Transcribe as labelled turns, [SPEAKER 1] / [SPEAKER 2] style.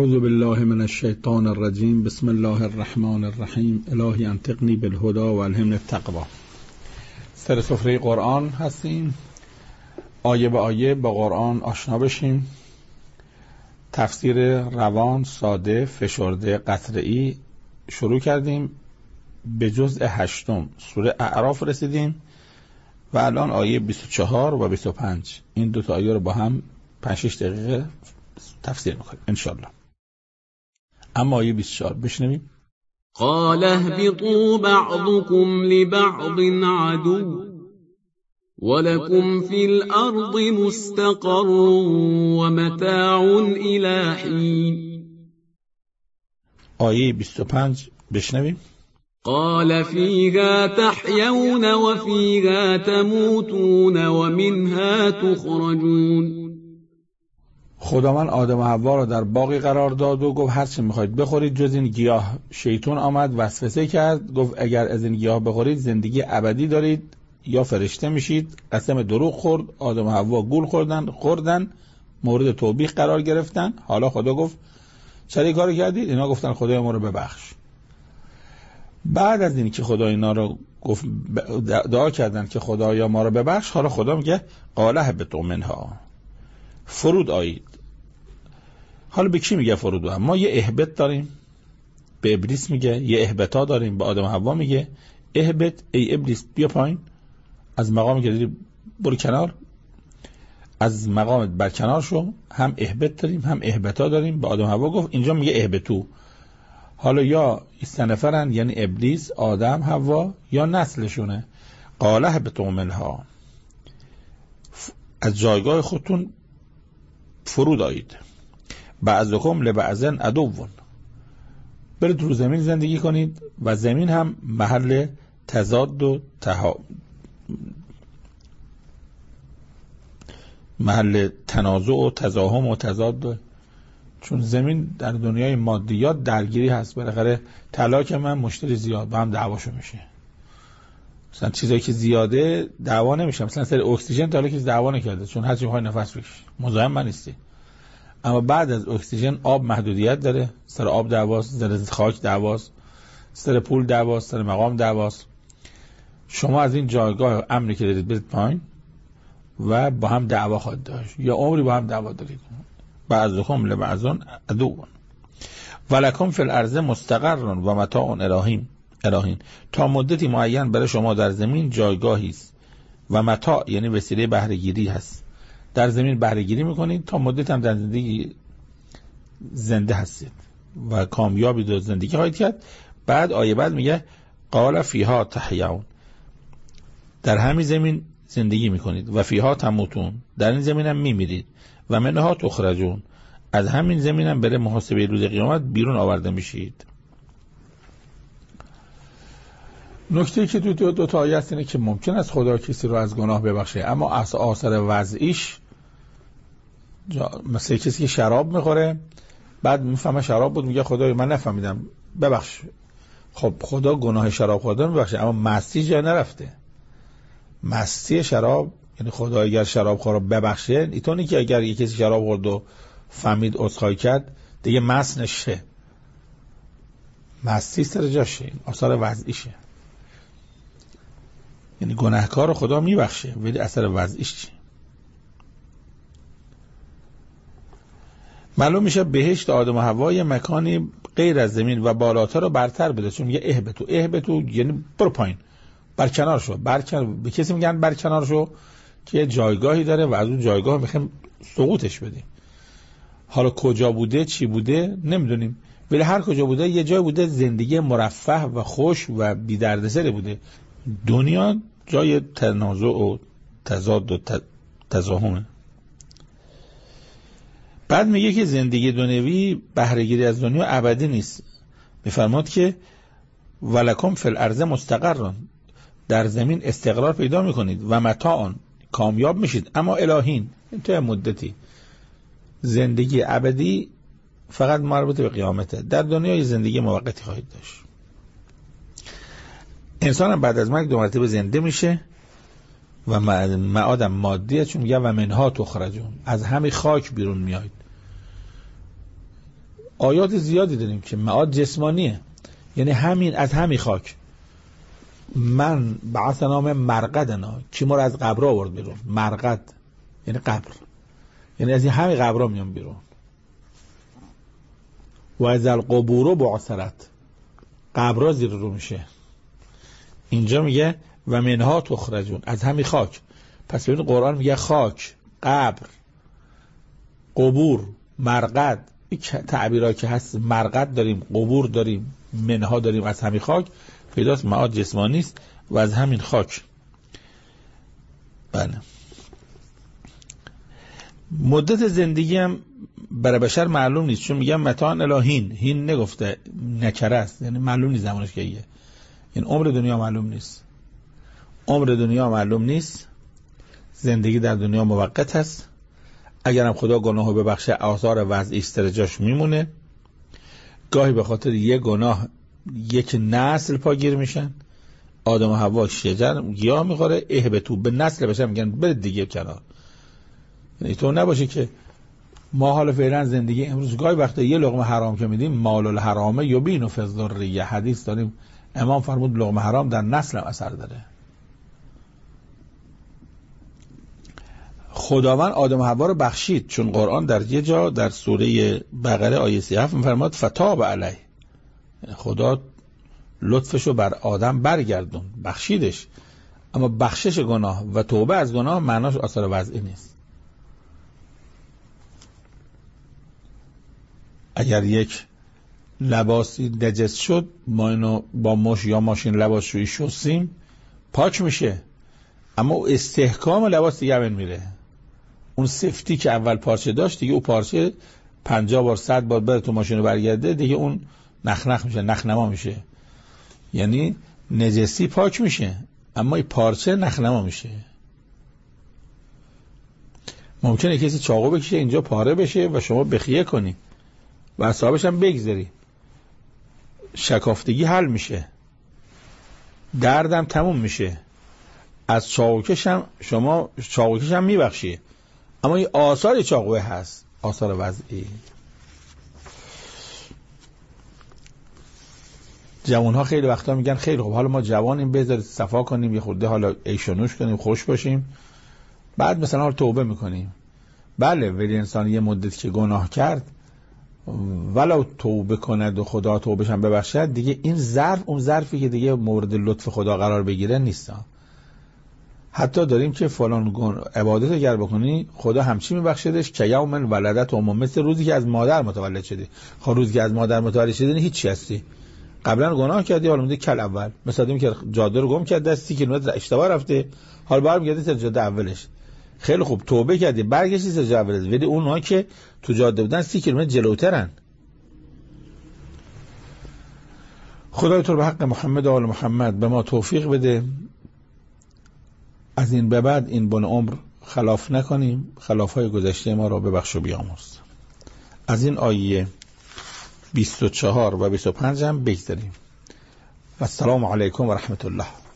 [SPEAKER 1] اعوذ بالله من الشیطان الرجیم. بسم الله الرحمن الرحیم. الهی انطقنی بالهدی و الهمنی التقوی. سر سفره قرآن هستیم. آیه به آیه با قرآن آشنا بشیم. تفسیر روان، ساده، فشرده، قطره‌ای شروع کردیم. به جزء 8 سوره اعراف رسیدیم و الان آیه 24 و 25 این دو تا آیه رو با هم 5-6 دقیقه تفسیر میکنیم انشالله. اما آیه 24 بشنویم.
[SPEAKER 2] قال اهبطوا بعضكم لبعض عدو ولكم في الأرض مستقر ومتاع إلى حين.
[SPEAKER 1] آیه 25 بشنویم.
[SPEAKER 2] قال فيها تحيون وفيها تموتون ومنها تخرجون.
[SPEAKER 1] خداوند آدم و حوا را در باغی قرار داد و گفت هر چی میخواید بخورید جز این گیاه. شیطان آمد وسوسه کرد، گفت اگر از این گیاه بخورید زندگی ابدی دارید یا فرشته میشید. قسم دروغ خورد. آدم و حوا گول خوردن مورد توبیخ قرار گرفتن. حالا خدا گفت چرا این کارو کردید؟ اینا گفتن خدای ما رو ببخش. بعد از این که خدا اینا رو گفت دعا کردن که خدایا ما رو ببخش، حالا خدا میگه قال اهبطوا منها، فرود آیید. حالا به کی میگه فرود آیید؟ ما یه اهبط داریم به ابلیس میگه، یه اهبطا داریم به آدم و حوا میگه اهبط ای ابلیس بیا پایین از مقامی که داری برو کنار، از مقامت بر کنار شو. هم اهبط داریم هم اهبطا داریم به آدم و حوا گفت. اینجا میگه اهبطو. حالا یا استنفرن یعنی ابلیس، آدم، حوا یا نسلشونه. قال اهبطوا منها، از جایگاه خودتون فرود آیید. بعضکم لبعض عدو، برید رو زمین زندگی کنید و زمین هم محل تضاد و محل تنازع و تزاحم و تضاد، چون زمین در دنیای مادیات درگیری هست. بالاخره طلا که من مشتری زیاد با هم دعواشو میشه. مثلا چیزایی که زیاده دعوا نمیشه. مثلا سر اکسیژن تا حالا که دعوا نکرده، چون هر چی میخوای نفس بکشی مزاحم من نیستی. اما بعد از اکسیژن آب محدودیت داره. سر آب دعواست، سر خاک دعواست، سر پول دعواست، سر مقام دعواست. شما از این جایگاه امنی که دارید برید پایین و با هم دعوا خواهید داشت، یا عمری با هم دعوا دارید. بعضکم لبعض عدو ولکم فی الارض مستقر و متاع الهین، تا مدتی معین برای شما در زمین جایگاهی است و متاع یعنی وسیله بهره گیری هست. در زمین بهره گیری میکنید تا مدت هم در زندگی زنده هستید و کامیابی در زندگی خواهید کرد. بعد آیه بعد میگه قال فیها تحیون، در همین زمین زندگی میکنید و فیها تموتون، در این زمین هم میمیرید و منها تخرجون، از همین زمین هم برای محاسبه روز قیامت بیرون آورده میشید. نکته که دو تا آیه است اینه که ممکن است خدا کسی رو از گناه ببخشه، اما آثار وضعیش مثل کسی که شراب میخوره بعد میفهمه شراب بود میگه خدای من نفهمیدم ببخش. خب خدا گناه شراب خوردن میبخشه، اما مستی جا نرفته. مستی شراب یعنی خدا اگر شراب خور رو ببخشه، اینطوری که اگر یک کسی شراب خورد و فهمید عذرخواهی کرد دیگه مست نشه. مستی سر جاشه، این آثار وضعیشه. یعنی گناهکار رو خدا میبخشه ولی اثر وضعیش چی؟ معلوم میشه بهشت آدم و حوا یه مکانی غیر از زمین و بالاتر رو برتر بده، چون میگه اهبطو یعنی برو پایین، برکنار شو. به کسی میگن برکنار شو که جایگاهی داره و از اون جایگاه میخوایم سقوطش بدیم. حالا کجا بوده چی بوده نمیدونیم، ولی هر کجا بوده یه جای بوده زندگی مرفه و خوش و بی دردسر بوده. دنیا جای تنازع و تضاد و تزاحمه. بعد میگه که زندگی دنیوی بهره‌گیری از دنیا ابدی نیست. میفرماد که ولکم فی الارض مستقر، در زمین استقرار پیدا میکنید و متاع کامیاب میشید، اما الهین تا مدتی. زندگی ابدی فقط مربوط به قیامته. در دنیای زندگی موقتی خواهید داشت. انسان هم بعد از مرگ 2 مرتبه زنده میشه و معادم مادیه، چون میگه و منها تخرجون، از همین خاک بیرون میاید. آیات زیادی داریم که معاد جسمانیه، یعنی همین از همین خاک. من بعثنا من مرقدنا، کی ما رو از قبر آورد بیرون. مرقد یعنی قبر، یعنی از همین قبرها میان بیرون. و از القبور بعثرت، قبرها زیر رو میشه. اینجا میگه و منها تخرجون، از همین خاک. پس ببین قرآن میگه خاک، قبر، قبور، مرقد. این تعبیرها که هست، مرقد داریم، قبور داریم، منها داریم، از همین خاک پیداست. معاد جسمانی است و از همین خاک. بله. مدت زندگی هم برای بشر معلوم نیست، چون میگم متاع الهین، هین نگفته، نکره است، یعنی معلوم نیست زمانش کیه. این عمر دنیا معلوم نیست، عمر دنیا معلوم نیست. زندگی در دنیا موقت است. اگرم خدا گناهو ببخشه آثار وضعی استرجاش میمونه. گاهی به خاطر یک گناه یک نسل پاگیر میشن. آدم و حوا شجر گیاه میخوره، اهبتو به نسل بشن میگن برید دیگه کنار. یعنی تو نباشه که ما حالا فعلا زندگی امروز گاهی وقتا یه لقمه حرام که میدیم مال الحرام یبین فی الذریه، حدیث داریم امام فرمود لقمه حرام در نسل هم اثر داره. خداوند آدم و حوا رو بخشید، چون قرآن در یه جا در سوره بقره آیه 37 میفرماد فتاب علیه، خدا لطفشو بر آدم برگردون، بخشیدش. اما بخشش گناه و توبه از گناه معناش آثار وضعی نیست. اگر یک لباسی نجس شد، ما اینو با مش یا ماشین لباسشویی شستیم، پاک میشه، اما استحکام لباس دیگه همین میره. اون سفتی که اول پارچه داشت دیگه، اون پارچه 50 بار 100 بار بره تو ماشین رو برگرده دیگه، اون نخنخ میشه، نخنما میشه. یعنی نجسی پاک میشه اما این پارچه نخنما میشه. ممکنه کسی چاقو بکشه اینجا پاره بشه و شما بخیه کنی و اصابش هم بگذاری، شکافتگی حل میشه، دردم تموم میشه، از چاقوکش هم شما چاقوکش هم میبخشی، اما این آثار چاقوه هست، آثار وضعی. جوانها خیلی وقتا میگن خیلی خب حالا ما جوانیم بذارید صفا کنیم یه خورده حالا عیش و نوش کنیم خوش باشیم، بعد مثلا حالا توبه میکنیم. بله، ولی انسان یه مدت که گناه کرد ولو توبه کند و خدا توبهش هم ببخشد، دیگه این ظرف اون ظرفی که دیگه مورد لطف خدا قرار بگیره نیست. حتی داریم که فلان عبادت اگر بکنی خدا همچی میبخشدش که یوم ولدت ام، مثل روزی که از مادر متولد شدی. خب روزی که از مادر متولد شدی هیچ هستی، قبلا گناه کردی، حالا میگه کل اول، مثلا آدمی که جاده رو گم کرده 30 کیلومتر اشتباه رفته، حالا برمیگردی سر جاده اولش. خیلی خوب توبه کردی برگشتی سر جاده اولش، ولی اونها که تو جاده بودن 30 کیلومتر جلوترن. خدای تو به حق محمد و آل محمد به ما توفیق بده، از این به بعد این بن عمر خلاف نکنیم، خلافهای گذشته ما را ببخش و بیامرز. از این آیه 24 و 25 هم بگذاریم. و السلام علیکم و رحمت الله.